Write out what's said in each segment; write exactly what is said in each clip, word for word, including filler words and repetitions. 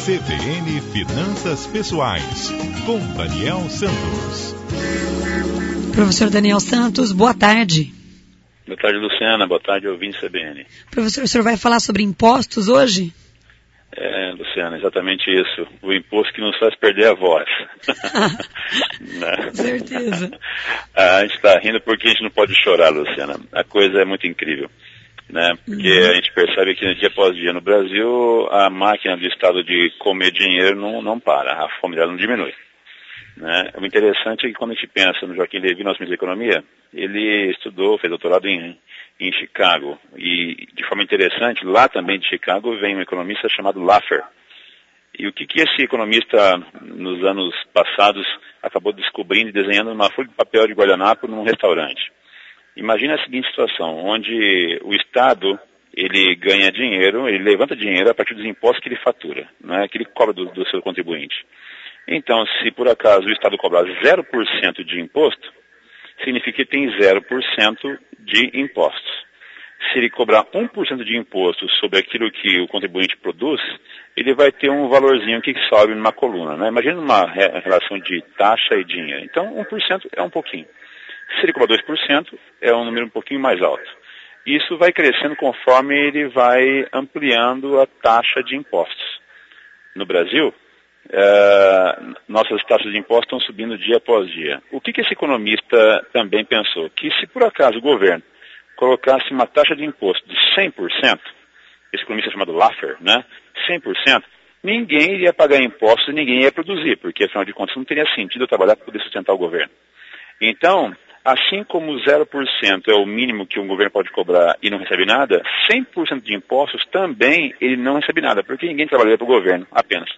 C B N Finanças Pessoais, com Daniel Santos. Professor Daniel Santos, boa tarde. Boa tarde, Luciana. Boa tarde, ouvinte C B N. Professor, o senhor vai falar sobre impostos hoje? É, Luciana, exatamente isso. O imposto que nos faz perder a voz. Né? Com certeza. A gente está rindo porque a gente não pode chorar, Luciana. A coisa é muito incrível. Né? Porque uhum. a gente percebe que dia após dia no Brasil a máquina do Estado de comer dinheiro não, não para, a fome dela não diminui. Né? O interessante é que quando a gente pensa no Joaquim Levy, nosso ministro da Economia, ele estudou, fez doutorado em, em Chicago, e de forma interessante, lá também de Chicago vem um economista chamado Laffer. E o que, que esse economista nos anos passados acabou descobrindo e desenhando numa folha de papel de guardanapo num restaurante? Imagina a seguinte situação, onde o Estado, ele ganha dinheiro, ele levanta dinheiro a partir dos impostos que ele fatura, né, que ele cobra do, do seu contribuinte. Então, se por acaso o Estado cobrar zero por cento de imposto, significa que tem zero por cento de impostos. Se ele cobrar um por cento de imposto sobre aquilo que o contribuinte produz, ele vai ter um valorzinho que sobe numa coluna, né? Imagina uma relação de taxa e dinheiro. Então, um por cento é um pouquinho. Se ele cobrar dois por cento, é um número um pouquinho mais alto. Isso vai crescendo conforme ele vai ampliando a taxa de impostos. No Brasil, uh, nossas taxas de impostos estão subindo dia após dia. O que, que esse economista também pensou? Que se por acaso o governo colocasse uma taxa de imposto de cem por cento, esse economista chamado Laffer, né, cem por cento, ninguém iria pagar impostos e ninguém ia produzir, porque afinal de contas não teria sentido eu trabalhar para poder sustentar o governo. Então, assim como zero por cento é o mínimo que um governo pode cobrar e não recebe nada, cem por cento de impostos também ele não recebe nada, porque ninguém trabalha para o governo, apenas.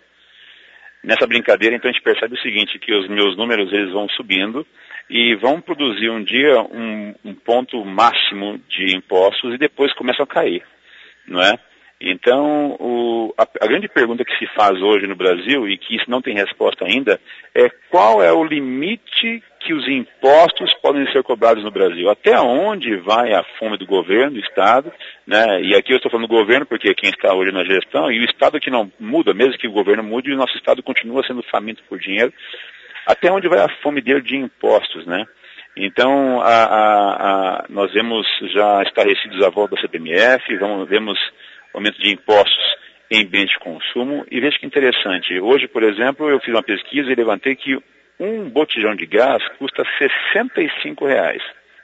Nessa brincadeira, então, a gente percebe o seguinte, que os meus números eles vão subindo e vão produzir um dia um, um ponto máximo de impostos e depois começam a cair, não é? Então, o, a, a grande pergunta que se faz hoje no Brasil, e que isso não tem resposta ainda, é qual é o limite que os impostos podem ser cobrados no Brasil? Até onde vai a fome do governo, do Estado, né? E aqui eu estou falando do governo porque é quem está hoje na gestão, e o Estado que não muda, mesmo que o governo mude, o nosso Estado continua sendo faminto por dinheiro. Até onde vai a fome dele de impostos, né? Então, a, a, a, nós vemos já esclarecidos a volta da C P M F, vamos, vemos aumento de impostos em bens de consumo, e veja que interessante, hoje, por exemplo, eu fiz uma pesquisa e levantei que um botijão de gás custa sessenta e cinco reais,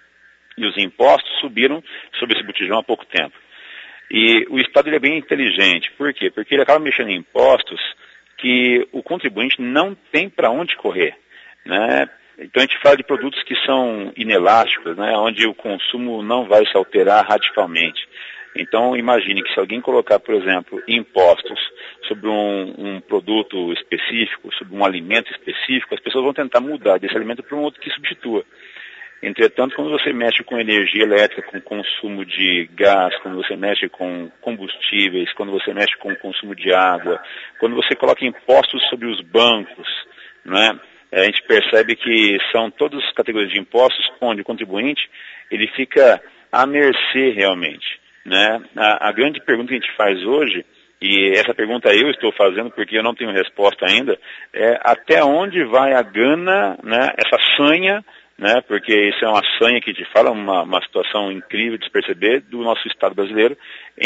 e os impostos subiram sobre esse botijão há pouco tempo. E o Estado ele é bem inteligente, por quê? Porque ele acaba mexendo em impostos que o contribuinte não tem para onde correr, né? Então a gente fala de produtos que são inelásticos, né? Onde o consumo não vai se alterar radicalmente. Então, imagine que se alguém colocar, por exemplo, impostos sobre um, um produto específico, sobre um alimento específico, as pessoas vão tentar mudar desse alimento para um outro que substitua. Entretanto, quando você mexe com energia elétrica, com consumo de gás, quando você mexe com combustíveis, quando você mexe com consumo de água, quando você coloca impostos sobre os bancos, não é? A gente percebe que são todas as categorias de impostos onde o contribuinte ele fica à mercê realmente. Né? A, a grande pergunta que a gente faz hoje, e essa pergunta eu estou fazendo porque eu não tenho resposta ainda, é até onde vai a gana, né, essa sanha, né, porque isso é uma sanha que te fala, uma, uma situação incrível de se perceber do nosso Estado brasileiro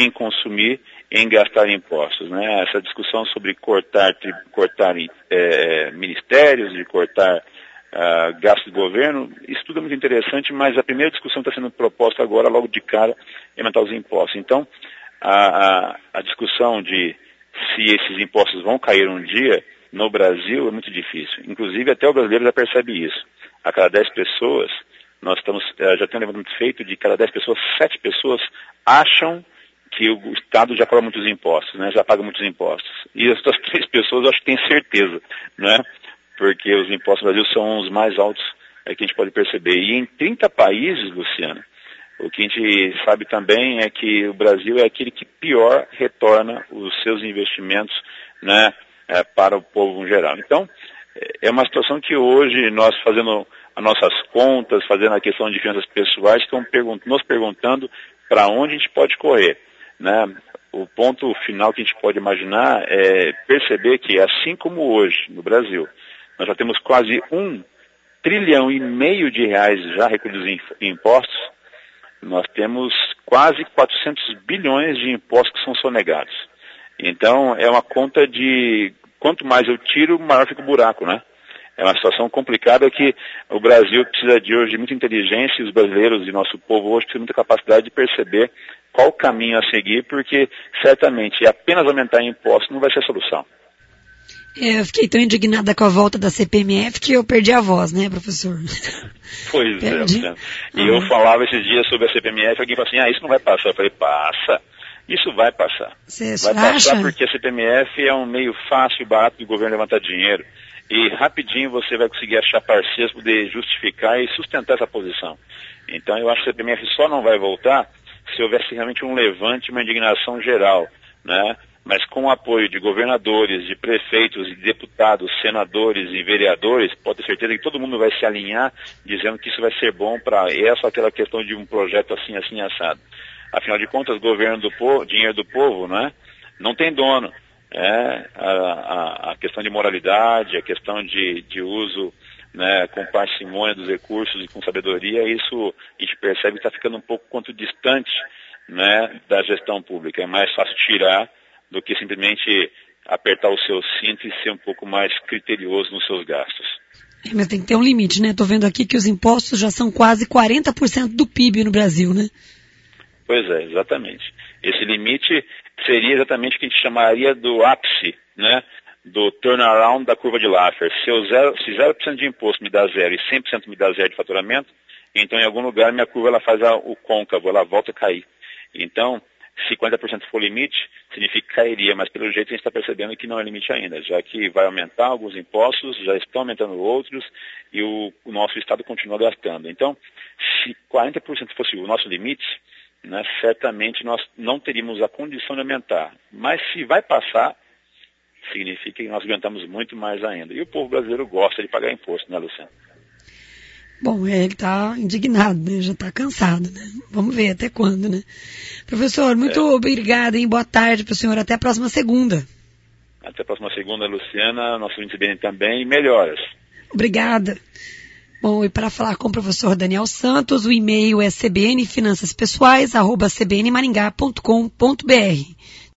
em consumir, em gastar impostos. Né? Essa discussão sobre cortar, cortar é, ministérios, de cortar Uh, gasto do governo, isso tudo é muito interessante, mas a primeira discussão está sendo proposta agora, logo de cara, é aumentar os impostos. Então, a, a, a discussão de se esses impostos vão cair um dia no Brasil é muito difícil. Inclusive, até o brasileiro já percebe isso. A cada dez pessoas, nós estamos, já temos um levantamento feito de cada dez pessoas, sete pessoas acham que o Estado já cobra muitos impostos, né? Já paga muitos impostos. E as outras três pessoas eu acho que têm certeza, né? Porque os impostos no Brasil são os mais altos é, que a gente pode perceber. E em trinta países, Luciano, o que a gente sabe também é que o Brasil é aquele que pior retorna os seus investimentos, né, é, para o povo em geral. Então, é uma situação que hoje nós fazendo as nossas contas, fazendo a questão de finanças pessoais, estão pergunt- nos perguntando para onde a gente pode correr, né? O, o ponto final que a gente pode imaginar é perceber que, assim como hoje, no Brasil, nós já temos quase um trilhão e meio de reais já recolhidos em, em impostos, nós temos quase quatrocentos bilhões de impostos que são sonegados. Então, é uma conta de quanto mais eu tiro, maior fica o buraco, né? É uma situação complicada que o Brasil precisa de hoje de muita inteligência, e os brasileiros e nosso povo hoje precisam de muita capacidade de perceber qual o caminho a seguir, porque certamente apenas aumentar impostos não vai ser a solução. É, eu fiquei tão indignada com a volta da C P M F que eu perdi a voz, né, professor? Pois perdi. é. E ah. eu falava esses dias sobre a C P M F, alguém falou assim, ah, isso não vai passar. Eu falei, passa. Isso vai passar. Cê vai acha? passar porque a C P M F é um meio fácil e barato do governo levantar dinheiro. E rapidinho você vai conseguir achar parceiros para poder justificar e sustentar essa posição. Então eu acho que a C P M F só não vai voltar se houvesse realmente um levante, uma indignação geral, né? Mas com o apoio de governadores, de prefeitos, de deputados, senadores e vereadores, pode ter certeza que todo mundo vai se alinhar dizendo que isso vai ser bom para essa aquela questão de um projeto assim, assim, assado. Afinal de contas, governo do povo, dinheiro do povo, né? Não tem dono. É, a, a, a questão de moralidade, a questão de, de uso, né, com parcimônia dos recursos e com sabedoria, isso a gente percebe que está ficando um pouco quanto distante, né, da gestão pública. É mais fácil tirar do que simplesmente apertar o seu cinto e ser um pouco mais criterioso nos seus gastos. É, mas tem que ter um limite, né? Estou vendo aqui que os impostos já são quase quarenta por cento do P I B no Brasil, né? Pois é, exatamente. Esse limite seria exatamente o que a gente chamaria do ápice, né, do turnaround da curva de Laffer. Se, eu zero, se zero por cento de imposto me dá zero e cem por cento me dá zero de faturamento, então em algum lugar minha curva ela faz a, o côncavo, ela volta a cair. Então, se quarenta por cento for o limite, significa que cairia, mas pelo jeito a gente está percebendo que não é limite ainda, já que vai aumentar alguns impostos, já estão aumentando outros e o, o nosso Estado continua gastando. Então, se quarenta por cento fosse o nosso limite, né, certamente nós não teríamos a condição de aumentar. Mas se vai passar, significa que nós aguentamos muito mais ainda. E o povo brasileiro gosta de pagar imposto, né, Luciano? Bom, ele está indignado, né? Já está cansado, né? Vamos ver até quando, né? Professor, muito é. obrigada, hein? Boa tarde para o senhor. Até a próxima segunda. Até a próxima segunda, Luciana. Nosso índice bem também. Melhoras. Obrigada. Bom, e para falar com o professor Daniel Santos, o e-mail é c b n finanças pessoais arroba c b n maringá ponto com ponto b r.